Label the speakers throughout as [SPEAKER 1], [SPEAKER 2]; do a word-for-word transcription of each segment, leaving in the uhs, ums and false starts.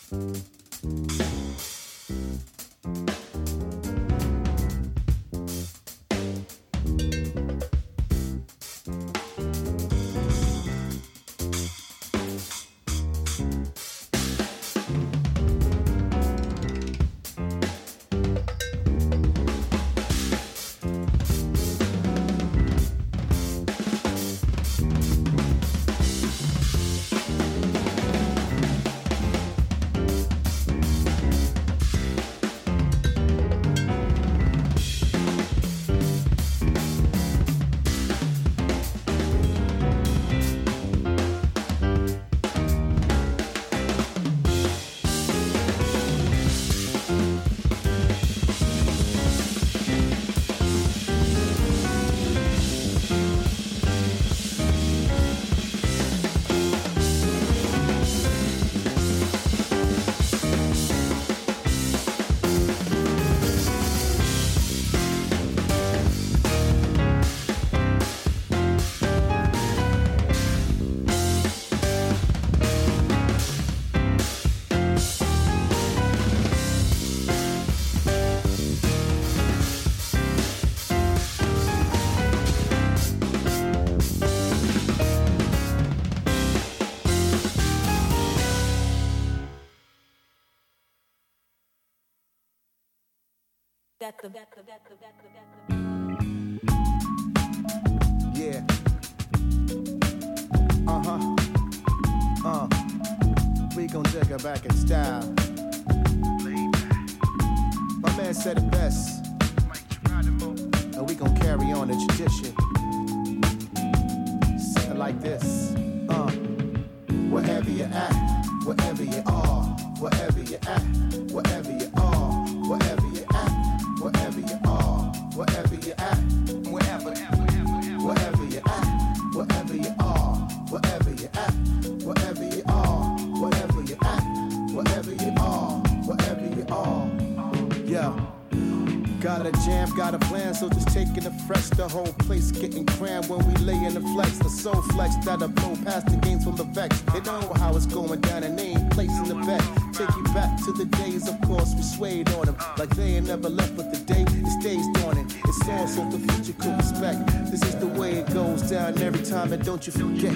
[SPEAKER 1] Yeah. Uh-huh. Uh. We gon' take it back in style. My man said it best. And we gon' carry on the tradition. Something like this. Uh. Wherever you at, wherever you are, wherever you at, wherever you are, wherever you at, wherever you are, wherever you at, wherever, wherever you at, wherever you are, wherever you at, wherever you are, wherever you at, wherever you are, wherever you are. Yeah. Got a jam, got a plan, so just taking the fresh. The whole place getting crammed when we lay in the flex. The soul flex that'll blow past the games from the vex. They know how it's going down and they ain't placing the bet. Take you back to the days, of course, we swayed on them. Like they ain't never left, but the day it stays dawning. It's all so the future could respect. This is the way it goes down every time, and don't you forget.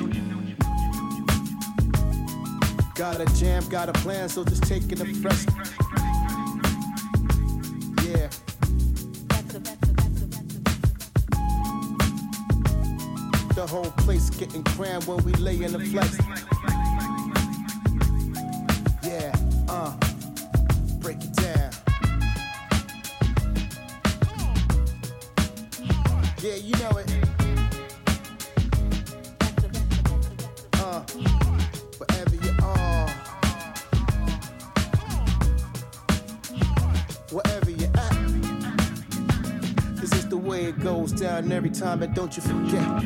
[SPEAKER 1] Got a jam, got a plan, so just taking the fresh. Yeah. The whole place getting crammed when we lay in the flex. Yeah, uh, break it down. Yeah, you know it. Uh, wherever you are, wherever you at. This is the way it goes down every time, and don't you forget.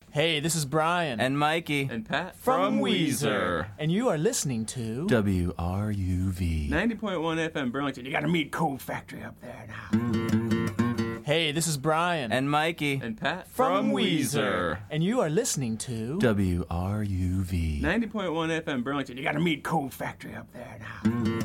[SPEAKER 2] Hey, this is Brian.
[SPEAKER 3] And Mikey.
[SPEAKER 4] And Pat.
[SPEAKER 2] From, from Weezer. And you are listening to
[SPEAKER 3] W R U V.
[SPEAKER 4] ninety point one F M Burlington. You gotta meet Cold Factory up there now.
[SPEAKER 2] Hey, this is Brian.
[SPEAKER 3] And Mikey.
[SPEAKER 4] And Pat.
[SPEAKER 2] From, from Weezer. And you are listening to
[SPEAKER 3] W R U V.
[SPEAKER 4] ninety point one F M Burlington. You gotta meet Cold Factory up there now.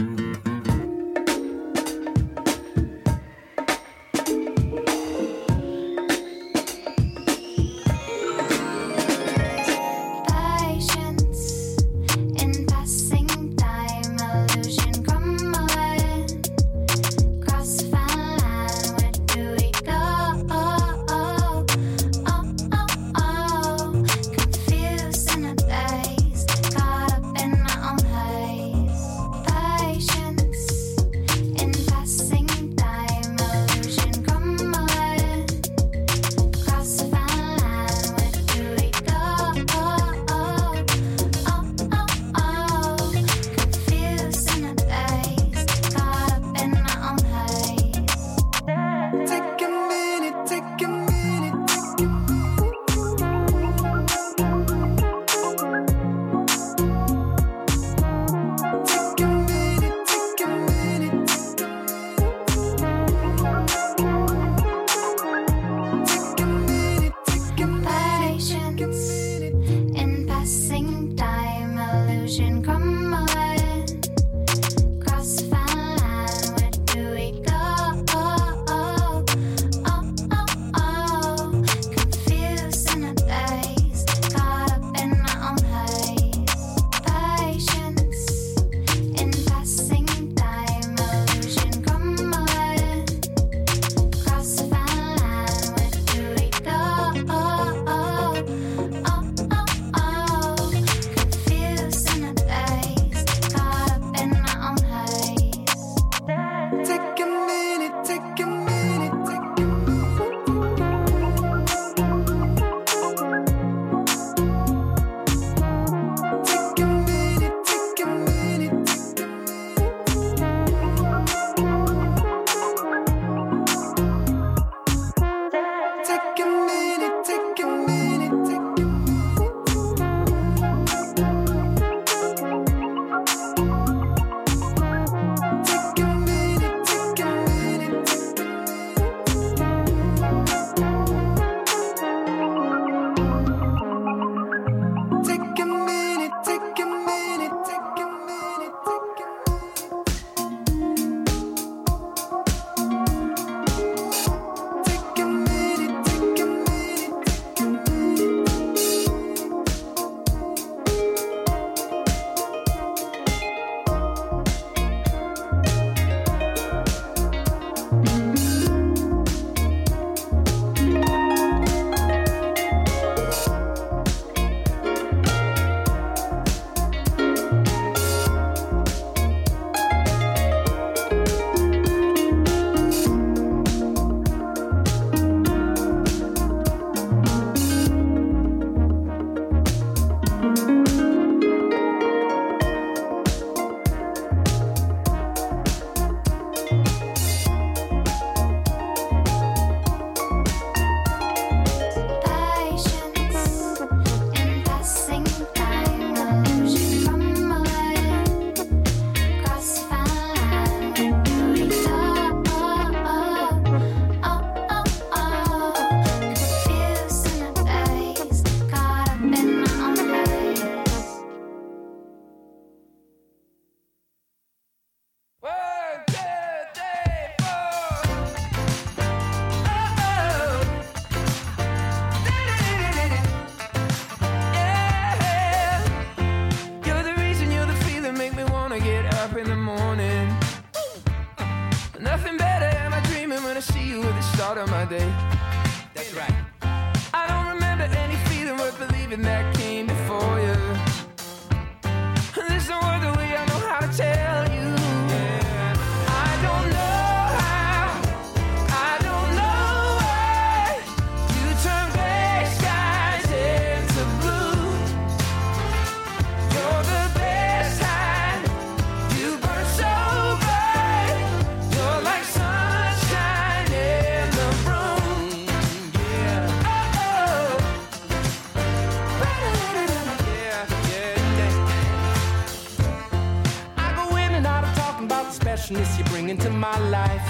[SPEAKER 5] freshness you bring into my life.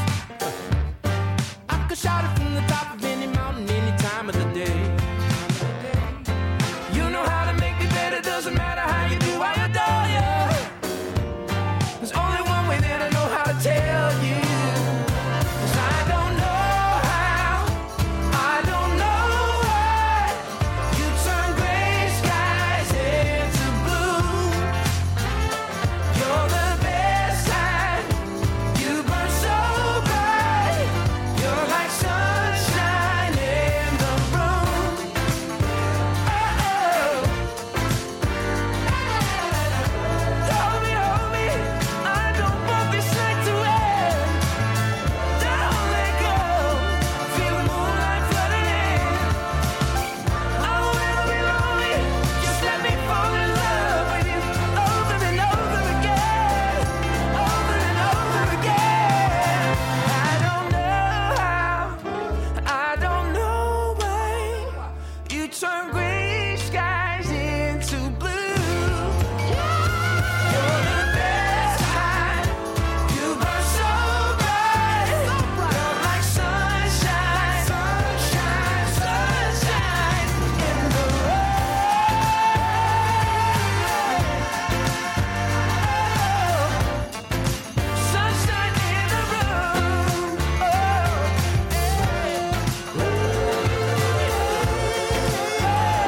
[SPEAKER 5] I could shout it from the top of any mountain, any time of the day. You know how to make me better, doesn't matter how you do, I adore you. There's only one way that I know how to tell you. 'Cause I don't know how, I don't know why you turn gray skies into blue. You're the best kind, you burn so bright. You're like sunshine in the room. Oh, hold me, hold me, I don't want this night to end. Don't let go, feel the moonlight flooding in. I will never be lonely, just let me fall in love with you over and over again, over and over again. I don't know how, I don't know why you turn gray skies into blue. You're the best kind, you burn so bright. You're like sunshine, sunshine, sunshine in the room. Sunshine in the room. Oh,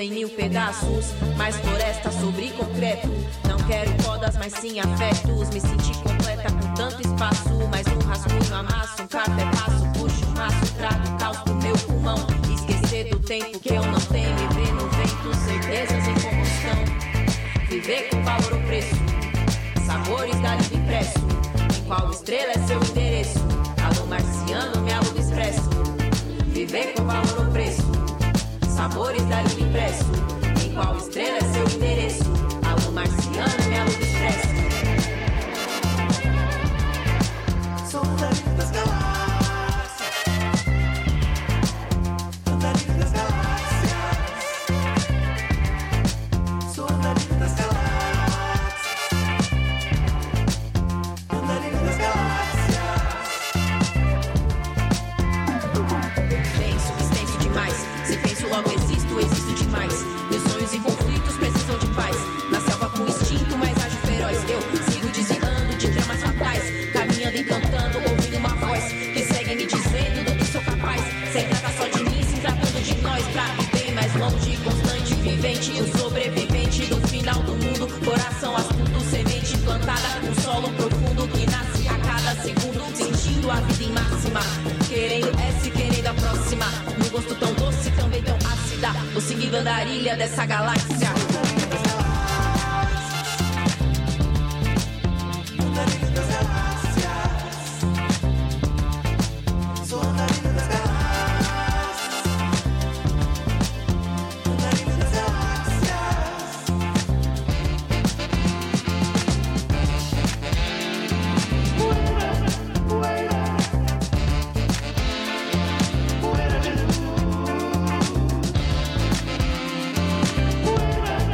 [SPEAKER 6] cem mil pedaços, mais floresta sobre concreto. Não quero podas, mas sim afetos. Me senti completa com tanto espaço, mas no rascunho amasso, um café passo, puxo um maço, trago caos pro meu pulmão. Esquecer do tempo que eu não tenho e ver no vento certezas em combustão. Viver com valor ou preço, sabores da livre impresso. Em qual estrela é seu endereço? Alô marciano, me aluga expresso. Viver com valor ou preço, sabores da livre impresso. Em qual estrela é seu endereço? Alô marciano, me aluga expresso.
[SPEAKER 5] Sou andarilho das galáxias, andarilho das galáxias, sou andarilho das galáxias, andarilho das galáxias.
[SPEAKER 6] Penso, extenso demais. Se penso, logo existo, existo demais. Meus sonhos e conflitos precisam de paz. Na selva com instinto, mais ágil feroz. Eu sigo desviando de dramas fatais, caminhando e cantando, ouvindo uma voz que segue me dizendo do que sou capaz. Sem tratar só de mim, se tratando de nós. Pra viver mais longe, constante, vivente. O sobrevivente do final do mundo. Coração astuto, semente plantada. Um solo profundo que nasce a cada segundo. Sentindo a vida em máxima. Querendo essa e querendo a próxima. Num gosto tão doce, também tão ácida. Vou seguindo a andarilha dessa galáxia.
[SPEAKER 5] Andarilho das galáxias, sou andarilho das galáxias, andarilho das galáxias. Poeira de luz, poeira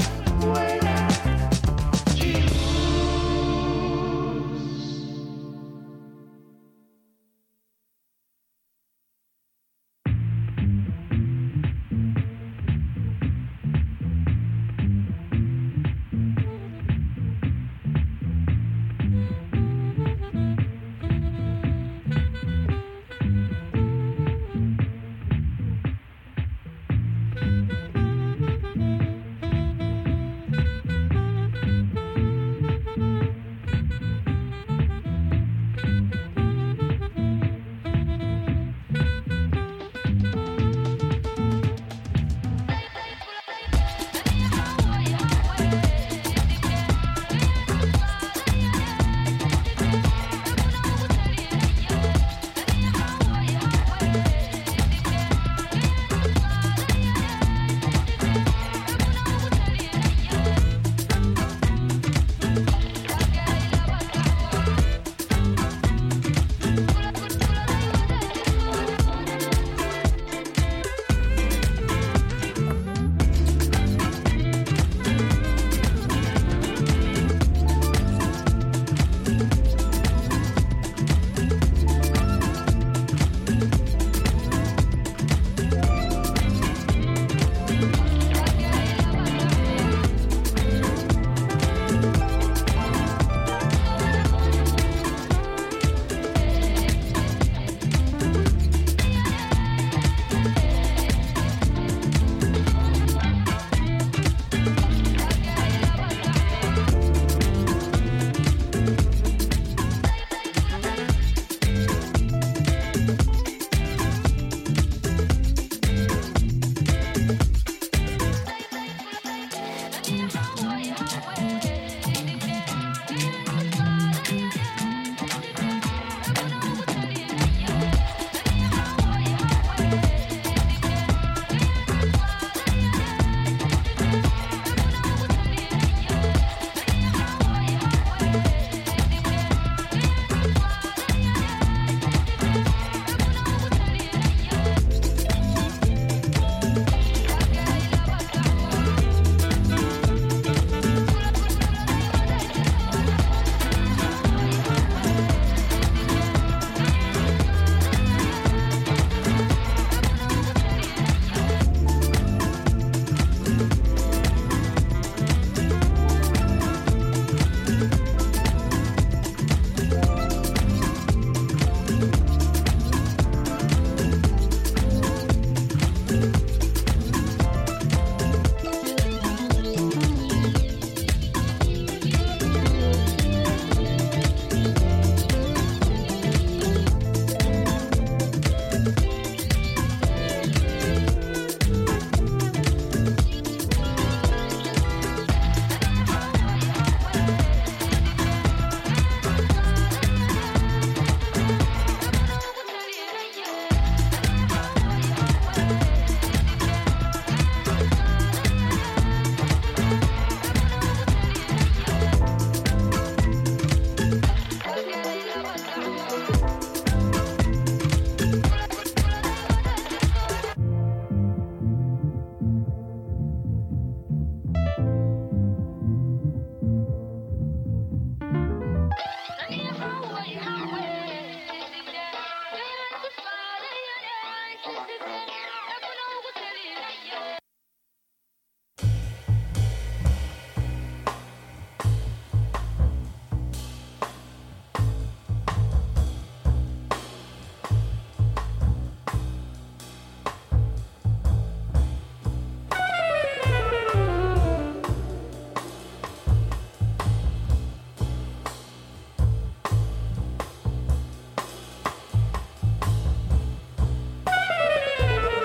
[SPEAKER 7] Thank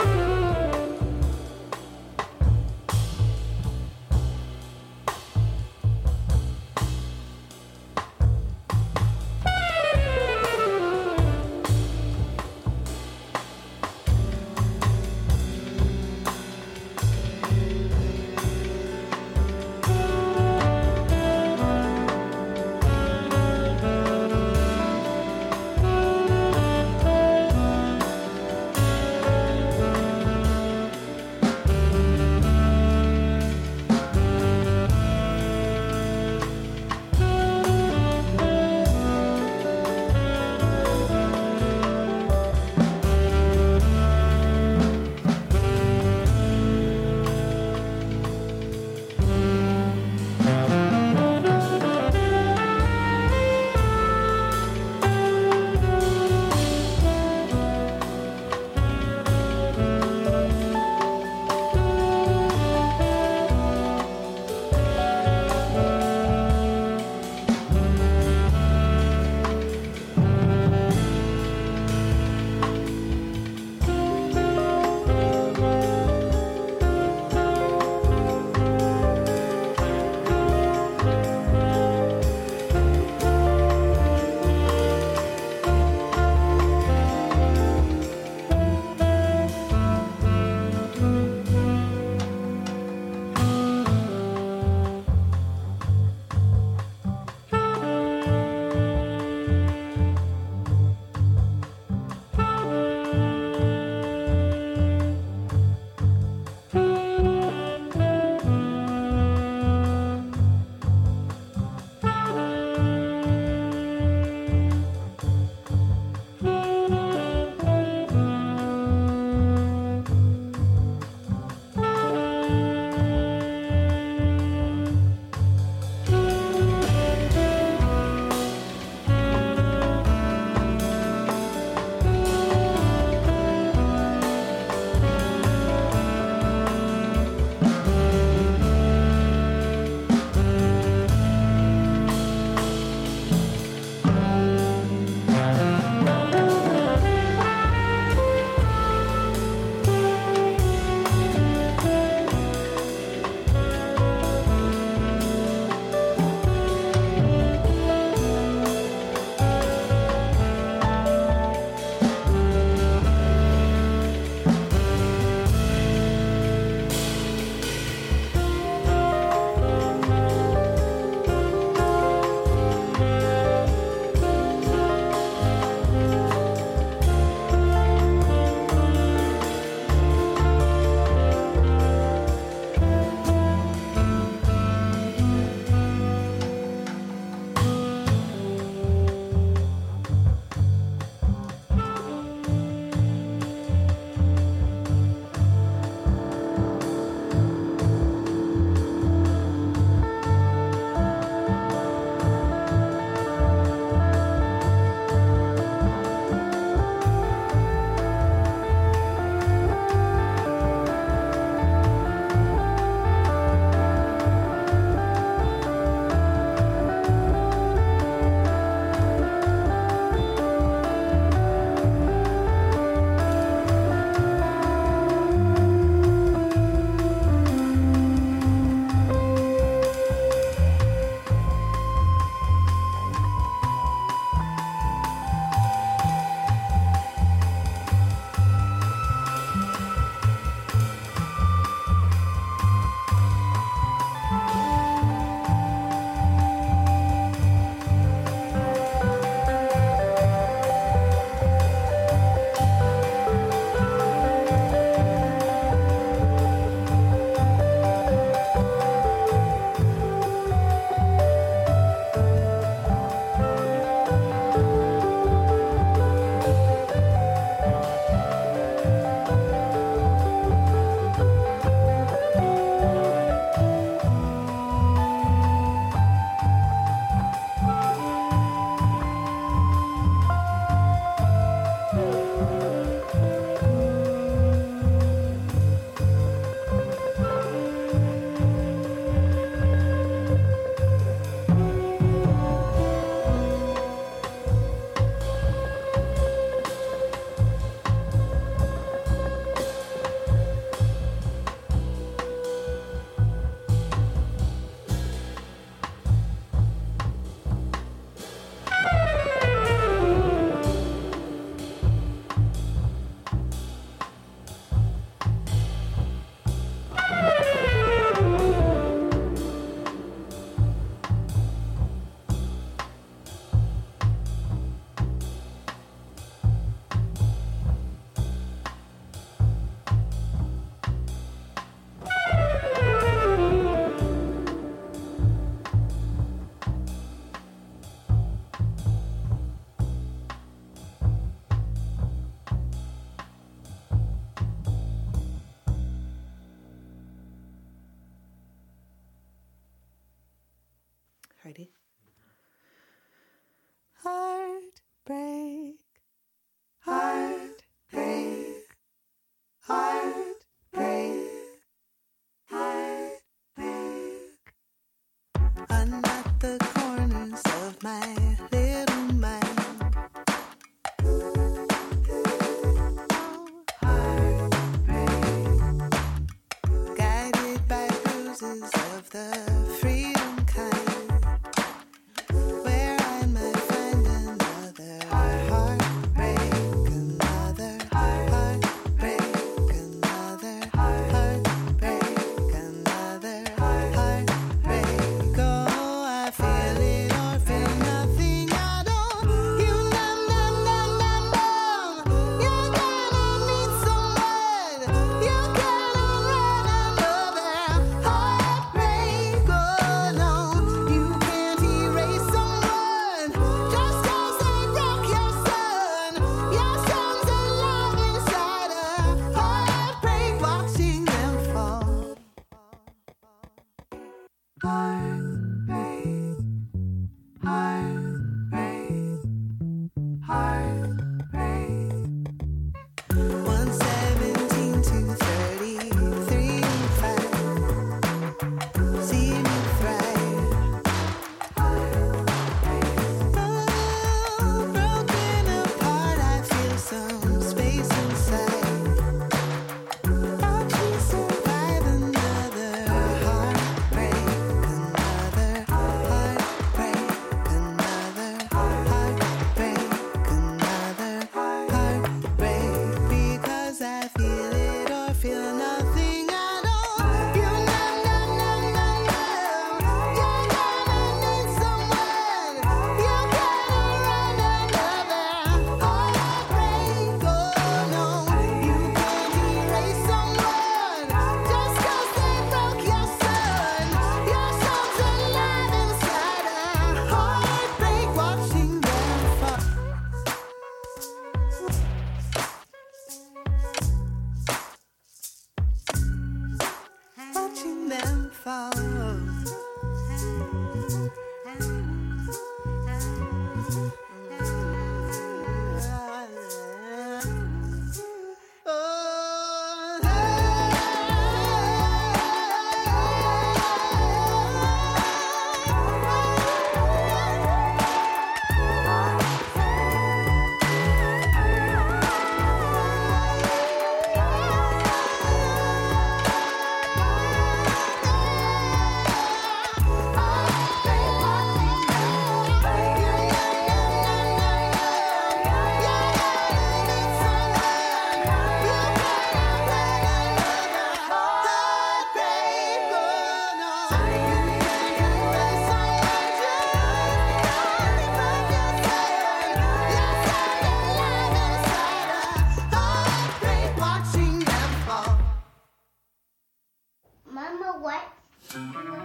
[SPEAKER 5] Thank